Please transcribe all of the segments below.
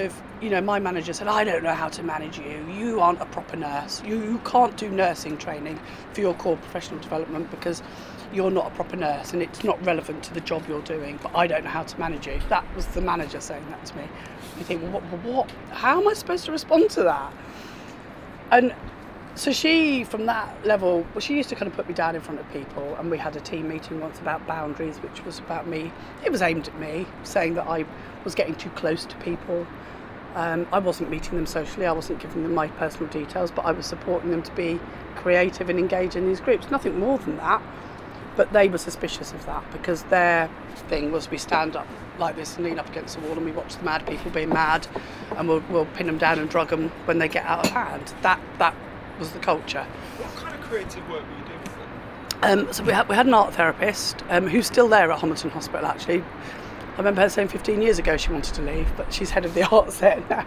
my manager said, I don't know how to manage you. You aren't a proper nurse. You can't do nursing training for your core professional development because you're not a proper nurse and it's not relevant to the job you're doing, but I don't know how to manage you. That was the manager saying that to me. You think, well, what? How am I supposed to respond to that? And so she, from that level, she used to kind of put me down in front of people, and we had a team meeting once about boundaries, which was about me. It was aimed at me, saying that I was getting too close to people. I wasn't meeting them socially, I wasn't giving them my personal details, but I was supporting them to be creative and engage in these groups. Nothing more than that. But they were suspicious of that because their thing was we stand up like this and lean up against the wall and we watch the mad people being mad, and we'll pin them down and drug them when they get out of hand. That was the culture. What kind of creative work were you doing with them? So we had an art therapist who's still there at Homerton Hospital, actually. I remember her saying 15 years ago she wanted to leave, but she's head of the art set now.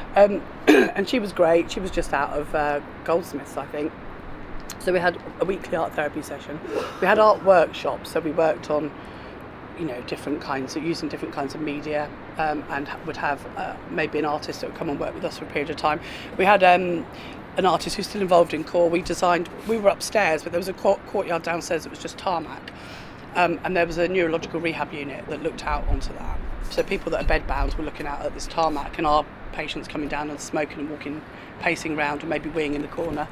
And she was great. She was just out of Goldsmiths, I think. So we had a weekly art therapy session. We had art workshops, so we worked on, different kinds of, using different kinds of media, and would have maybe an artist that would come and work with us for a period of time. We had an artist who's still involved in core. We were upstairs, but there was a courtyard downstairs that was just tarmac. And there was a neurological rehab unit that looked out onto that. So people that are bedbound were looking out at this tarmac, and our patients coming down and smoking and walking, pacing around and maybe weeing in the corner.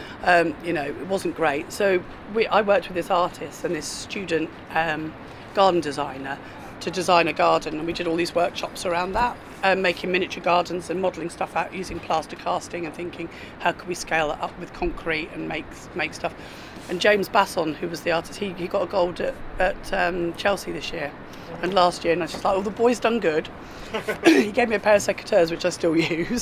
It wasn't great. So I worked with this artist and this student garden designer to design a garden, and we did all these workshops around that, making miniature gardens and modelling stuff out using plaster casting and thinking how could we scale it up with concrete and make stuff. And James Basson, who was the artist, he got a gold at Chelsea this year and last year, and I was just like, the boy's done good. He gave me a pair of secateurs, which I still use.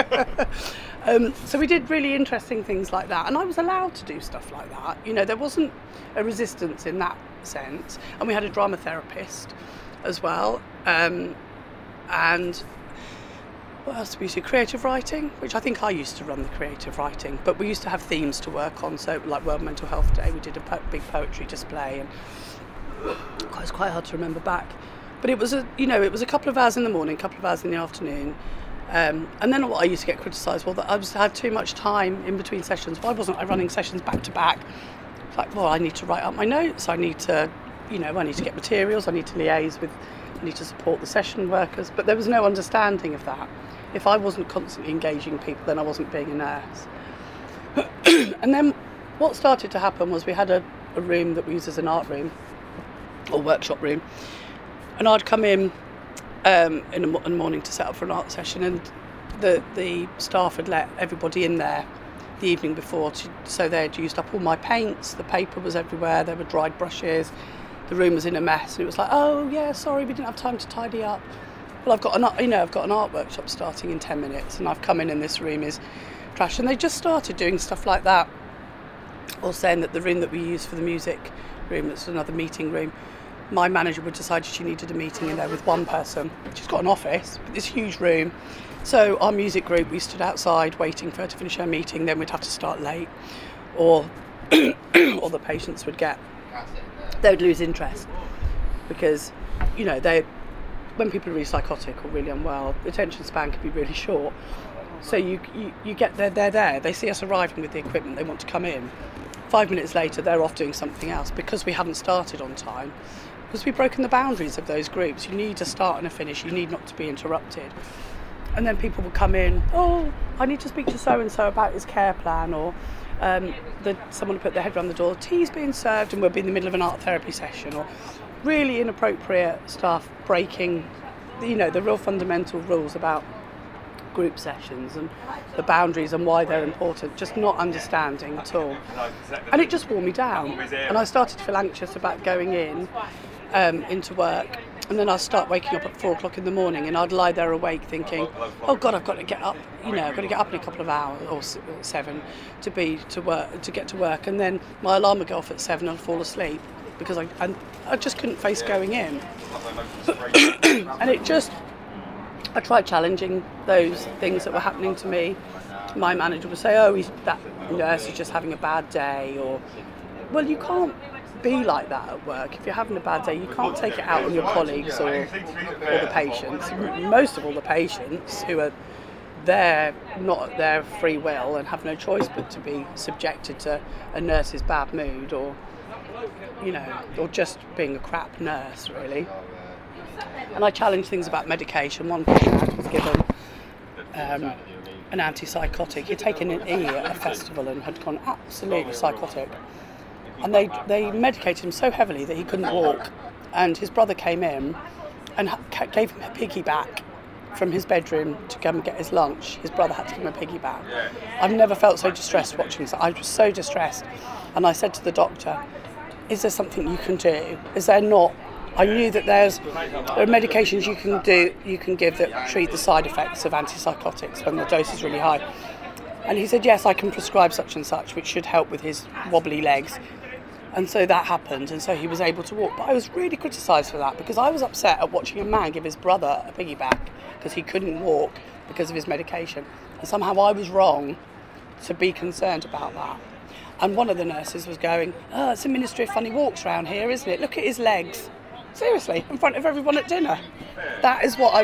So we did really interesting things like that, and I was allowed to do stuff like that. There wasn't a resistance in that sense. And we had a drama therapist as well. And what else did we used to do? Creative writing, which I think I used to run the creative writing, but we used to have themes to work on. So like World Mental Health Day, we did a big poetry display, and it's quite hard to remember back. But it was a couple of hours in the morning, a couple of hours in the afternoon. And then what I used to get criticised, that I had too much time in between sessions. Why wasn't I running sessions back to back? It's like, I need to write up my notes, I need to get materials, I need to liaise with, I need to support the session workers. But there was no understanding of that. If I wasn't constantly engaging people, then I wasn't being a nurse. And then what started to happen was we had a room that we used as an art room, or workshop room. And I'd come in the morning to set up for an art session, and the staff had let everybody in there the evening before, so they'd used up all my paints, the paper was everywhere, there were dried brushes, the room was in a mess, and it was like, oh yeah, sorry, we didn't have time to tidy up. Well, I've got an art workshop starting in 10 minutes, and I've come in and this room is trash. And they just started doing stuff like that, or saying that the room that we use for the music room, it's another meeting room, my manager would decide she needed a meeting in there with one person. She's got an office, but this huge room. So our music group, we stood outside waiting for her to finish her meeting, then we'd have to start late, or or the patients they'd lose interest, because when people are really psychotic or really unwell, the attention span can be really short. So you get they're there, they see us arriving with the equipment, they want to come in. 5 minutes later, they're off doing something else because we haven't started on time. Because we've broken the boundaries of those groups. You need a start and a finish. You need not to be interrupted. And then people will come in, I need to speak to so-and-so about his care plan, or someone will put their head around the door, tea's being served, and we'll be in the middle of an art therapy session, or really inappropriate stuff, breaking the real fundamental rules about group sessions and the boundaries and why they're important, just not understanding at all. And it just wore me down. And I started to feel anxious about going into work. And then I'd start waking up at 4 o'clock in the morning, and I'd lie there awake thinking, oh God, I've got to get up, I've got to get up in a couple of hours, or 7, to get to work. And then my alarm would go off at 7 and I'd fall asleep because I just couldn't face going in. And I tried challenging those things that were happening to me. My manager would say, that nurse is just having a bad day, or, well, you can't be like that at work. If you're having a bad day, you can't take it out on your colleagues or the patients. Most of all, the patients who are there not at their free will and have no choice but to be subjected to a nurse's bad mood or, you know, or just being a crap nurse, really. And I challenged things about medication. One patient was given an antipsychotic. He'd taken an E at a festival and had gone absolutely psychotic. And they medicated him so heavily that he couldn't walk. And his brother came in and gave him a piggyback from his bedroom to go and get his lunch. His brother had to give him a piggyback. I've never felt so distressed watching this. I was so distressed. And I said to the doctor, is there something you can do? Is there not? I knew that there are medications you can give that treat the side effects of antipsychotics when the dose is really high. And he said, yes, I can prescribe such and such, which should help with his wobbly legs. And so that happened, and so he was able to walk. But I was really criticised for that because I was upset at watching a man give his brother a piggyback because he couldn't walk because of his medication. And somehow I was wrong to be concerned about that. And one of the nurses was going, oh, it's a Ministry of Funny Walks round here, isn't it? Look at his legs. Seriously, in front of everyone at dinner. That is what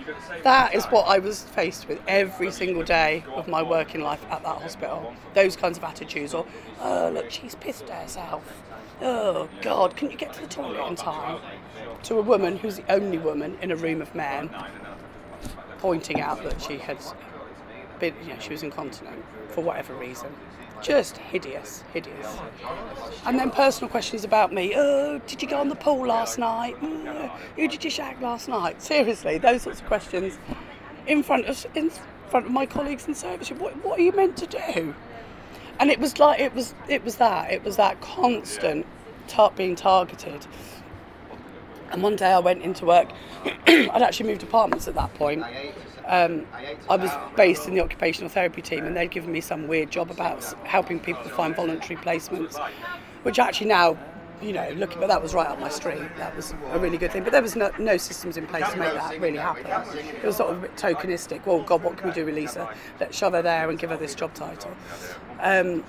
I was faced with every single day of my working life at that hospital. Those kinds of attitudes, or, oh, look, she's pissed herself. Oh, God, can you get to the toilet in time? To a woman who's the only woman in a room of men, pointing out that she had been, you know, she was incontinent for whatever reason. Just hideous. And then personal questions about me. Oh, did you go on the pool last night? Who did you shag last night? Seriously, those sorts of questions in front of my colleagues in service. What are you meant to do? And it was like it was that constant being targeted. And one day I went into work. I'd actually moved apartments at that point. I was based in the occupational therapy team, and they'd given me some weird job about helping people find voluntary placements, which actually now, you know, looking back, that was right up my street. That was a really good thing. But there was no systems in place to make that really happen. It was sort of a bit tokenistic. Well, God, what can we do with Lisa? Let's shove her there and give her this job title. And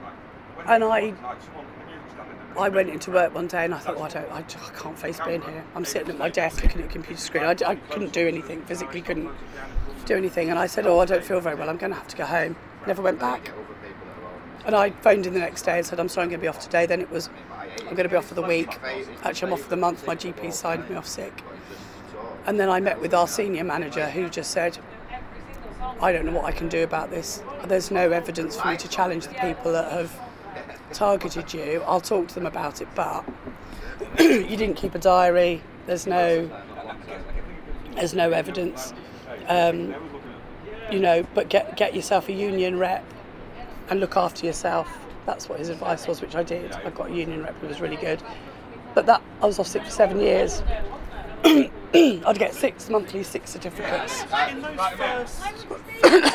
I went into work one day and I thought, I can't face being here. I'm sitting at my desk looking at a computer screen. I couldn't do anything, physically couldn't do anything. And I said, I don't feel very well, I'm going to have to go home. Never went back. And I phoned in the next day and said, I'm sorry, I'm going to be off today. Then it was, I'm going to be off for the week. Actually, I'm off for the month. My GP signed me off sick. And then I met with our senior manager who just said, I don't know what I can do about this. There's no evidence for me to challenge the people that have targeted you. I'll talk to them about it, but you didn't keep a diary. There's no evidence. You know, but get yourself a union rep and look after yourself. That's what his advice was, which I did. I got a union rep who was really good. But I was off sick for 7 years. I'd get 6 monthly sick certificates. In those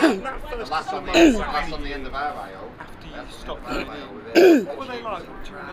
first Last on the end of our bio. after you stopped, what were they like? Do you remember